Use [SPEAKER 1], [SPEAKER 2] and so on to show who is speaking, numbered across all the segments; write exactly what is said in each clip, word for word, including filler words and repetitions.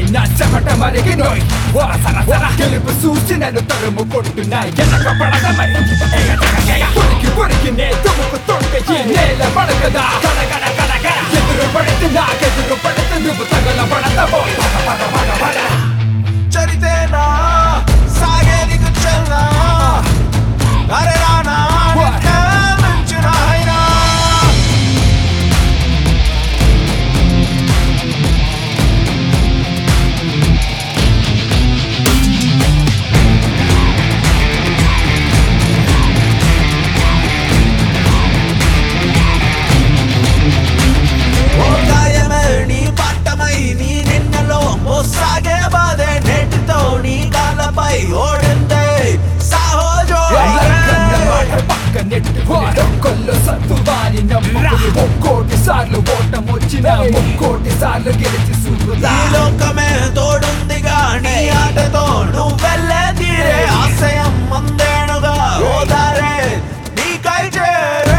[SPEAKER 1] నా చెమట మరిగినోయ్ సర సర గెలుపు చూసి నన్ను తరుముకుంటున్నా ఎనక పడద మరి పొరికి పొరికి నే తుముకుతుంటే ఈ నేల పడకదా గడగడ గడగడ ఎదురు పడితే నాకెదురు పడితే నువ్వు తగల పడదబోయ్ పద పద పద పద
[SPEAKER 2] చరితేనా సాగేది కుచ్చల్నా అరే రానా మంచిన అయినా సాగే బాధే నెట్టుతో నీ కాళ్ళపై ఓడిందే సాహోజో
[SPEAKER 1] పక్క నెట్టు కొల్లు సత్తువాని నమ్ముకుని ముక్కోటి సార్లు ఓటం వచ్చిన ముక్కోటి సార్లు గెలిచి చూపుదా
[SPEAKER 2] ఈ లోకమే తోడుందిగా నీ ఆటతో నువ్వెళ్ళే తీరే ఆశయం మందేనుగా ఓదారే నీకై చేరే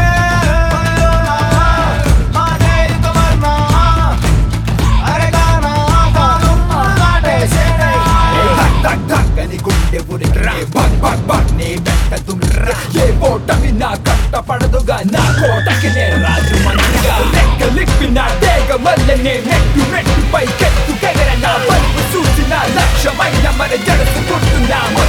[SPEAKER 1] గుండె ఉరికిరే బగ్ బగ్ బగ్ నీ వెంట దుమ్రా ఏ ఓటమి నా కంట పడదుగా నా కోటకి నే రాజు మంచిగా లెక్క లిప్పి నా డేగ మల్లెనే మెట్టు మెట్టు పై కెత్తు కెగర నా పలుపు చూసి నా లక్ష్యమైన మరి జడుసుకుంటున్నా